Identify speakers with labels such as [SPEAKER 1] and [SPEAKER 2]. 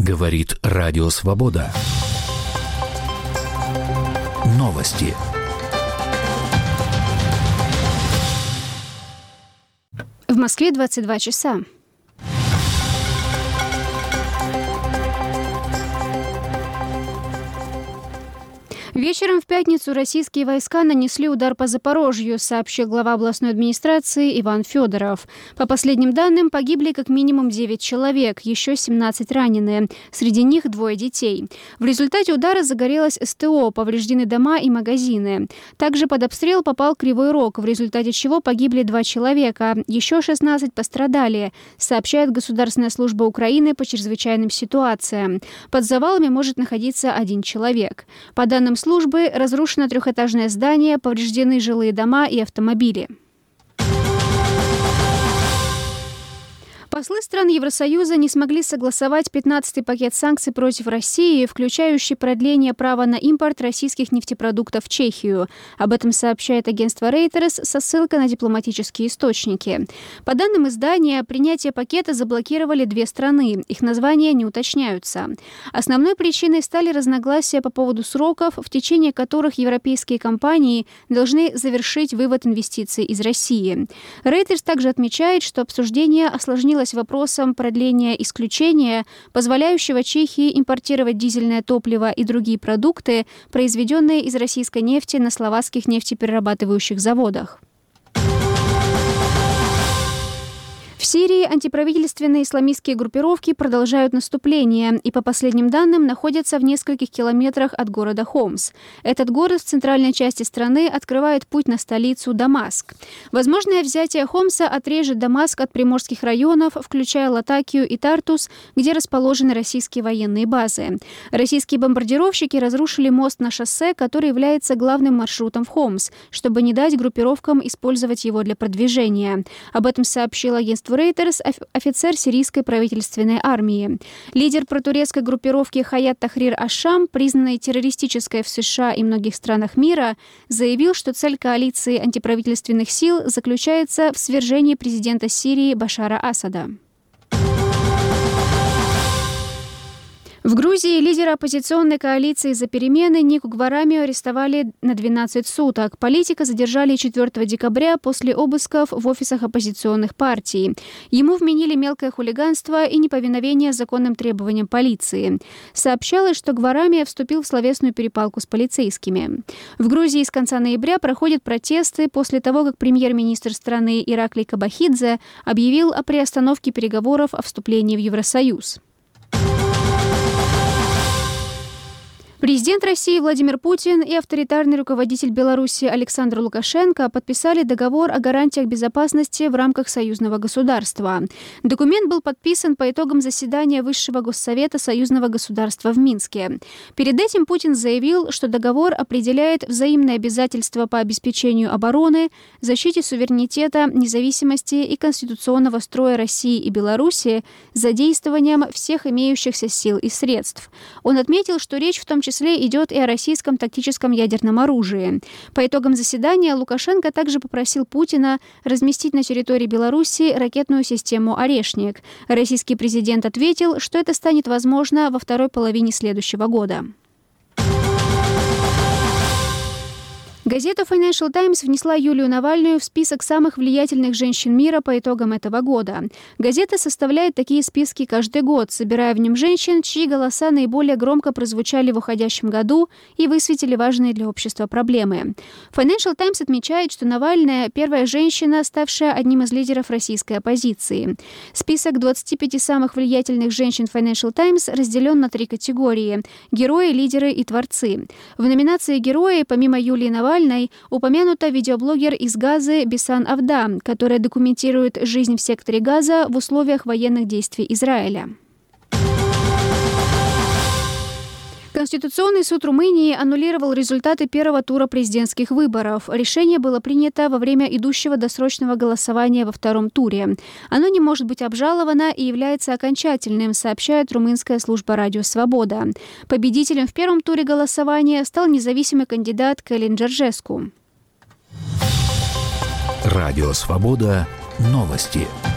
[SPEAKER 1] Говорит Радио Свобода. Новости.
[SPEAKER 2] В Москве 22 часа. Вечером в пятницу российские войска нанесли удар по Запорожью, сообщил глава областной администрации Иван Федоров. По последним данным, погибли как минимум 9 человек, еще 17 ранены. Среди них 2 детей. В результате удара загорелось СТО, повреждены дома и магазины. Также под обстрел попал Кривой Рог, в результате чего погибли 2 человека, еще 16 пострадали, сообщает Государственная служба Украины по чрезвычайным ситуациям. Под завалами может находиться 1 человек. По данным службы, разрушено 3-этажное здание, повреждены жилые дома и автомобили. Послы стран Евросоюза не смогли согласовать 15-й пакет санкций против России, включающий продление права на импорт российских нефтепродуктов в Чехию. Об этом сообщает агентство Reuters со ссылкой на дипломатические источники. По данным издания, принятие пакета заблокировали 2 страны. Их названия не уточняются. Основной причиной стали разногласия по поводу сроков, в течение которых европейские компании должны завершить вывод инвестиций из России. Reuters также отмечает, что обсуждение осложнилось вопросом продления исключения, позволяющего Чехии импортировать дизельное топливо и другие продукты, произведенные из российской нефти на словацких нефтеперерабатывающих заводах. В Сирии антиправительственные исламистские группировки продолжают наступление и, по последним данным, находятся в нескольких километрах от города Хомс. Этот город в центральной части страны открывает путь на столицу Дамаск. Возможное взятие Хомса отрежет Дамаск от приморских районов, включая Латакию и Тартус, где расположены российские военные базы. Российские бомбардировщики разрушили мост на шоссе, который является главным маршрутом в Хомс, чтобы не дать группировкам использовать его для продвижения. Об этом сообщил агентство Reuters, офицер сирийской правительственной армии. Лидер протурецкой группировки Хаят Тахрир аш-Шам, признанной террористической в США и многих странах мира, заявил, что цель коалиции антиправительственных сил заключается в свержении президента Сирии Башара Асада. В Грузии лидера оппозиционной коалиции «За перемены» Нику Гварамио арестовали на 12 суток. Политика задержали 4 декабря после обысков в офисах оппозиционных партий. Ему вменили мелкое хулиганство и неповиновение законным требованиям полиции. Сообщалось, что Гварамио вступил в словесную перепалку с полицейскими. В Грузии с конца ноября проходят протесты после того, как премьер-министр страны Ираклий Кабахидзе объявил о приостановке переговоров о вступлении в Евросоюз. Президент России Владимир Путин и авторитарный руководитель Беларуси Александр Лукашенко подписали договор о гарантиях безопасности в рамках союзного государства. Документ был подписан по итогам заседания Высшего Госсовета союзного государства в Минске. Перед этим Путин заявил, что договор определяет взаимные обязательства по обеспечению обороны, защите суверенитета, независимости и конституционного строя России и Беларуси с задействованием всех имеющихся сил и средств. Он отметил, что речь в том числе идет и о российском тактическом ядерном оружии. По итогам заседания Лукашенко также попросил Путина разместить на территории Беларуси ракетную систему «Орешник». Российский президент ответил, что это станет возможно во второй половине следующего года. Газета Financial Times внесла Юлию Навальную в список самых влиятельных женщин мира по итогам этого года. Газета составляет такие списки каждый год, собирая в нем женщин, чьи голоса наиболее громко прозвучали в уходящем году и высветили важные для общества проблемы. Financial Times отмечает, что Навальная – первая женщина, ставшая одним из лидеров российской оппозиции. Список 25 самых влиятельных женщин Financial Times разделен на 3 категории – герои, лидеры и творцы. В номинации «Герои» помимо Юлии Навальной упомянута видеоблогер из Газы Бисан Авда, которая документирует жизнь в секторе Газа в условиях военных действий Израиля. Конституционный суд Румынии аннулировал результаты первого тура президентских выборов. Решение было принято во время идущего досрочного голосования во втором туре. Оно не может быть обжаловано и является окончательным, сообщает румынская служба «Радио Свобода». Победителем в первом туре голосования стал независимый кандидат Калин Джорджеску.
[SPEAKER 1] Радио Свобода. Новости.